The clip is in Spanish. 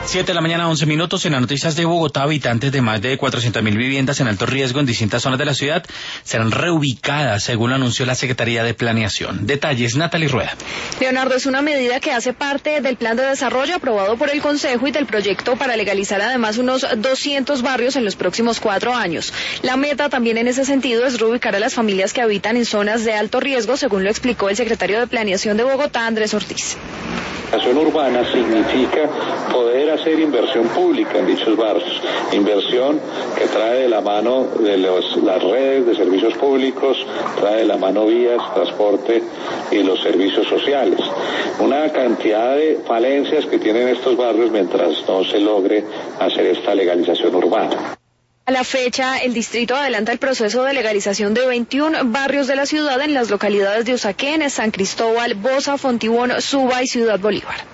7:11 a.m. En las noticias de Bogotá, habitantes de más de 400.000 viviendas en alto riesgo en distintas zonas de la ciudad serán reubicadas, según lo anunció la Secretaría de Planeación. Detalles, Natalie Rueda. Leonardo, es una medida que hace parte del plan de desarrollo aprobado por el Consejo y del proyecto para legalizar además unos 200 barrios en los próximos 4 años. La meta también en ese sentido es reubicar a las familias que habitan en zonas de alto riesgo, según lo explicó el secretario de Planeación de Bogotá, Andrés Ortiz. La acción urbana significa poder hacer inversión pública en dichos barrios, inversión que trae de la mano de las redes de servicios públicos, trae de la mano vías, transporte y los servicios sociales. Una cantidad de falencias que tienen estos barrios mientras no se logre hacer esta legalización urbana. A la fecha, el distrito adelanta el proceso de legalización de 21 barrios de la ciudad en las localidades de Usaquén, San Cristóbal, Bosa, Fontibón, Suba y Ciudad Bolívar.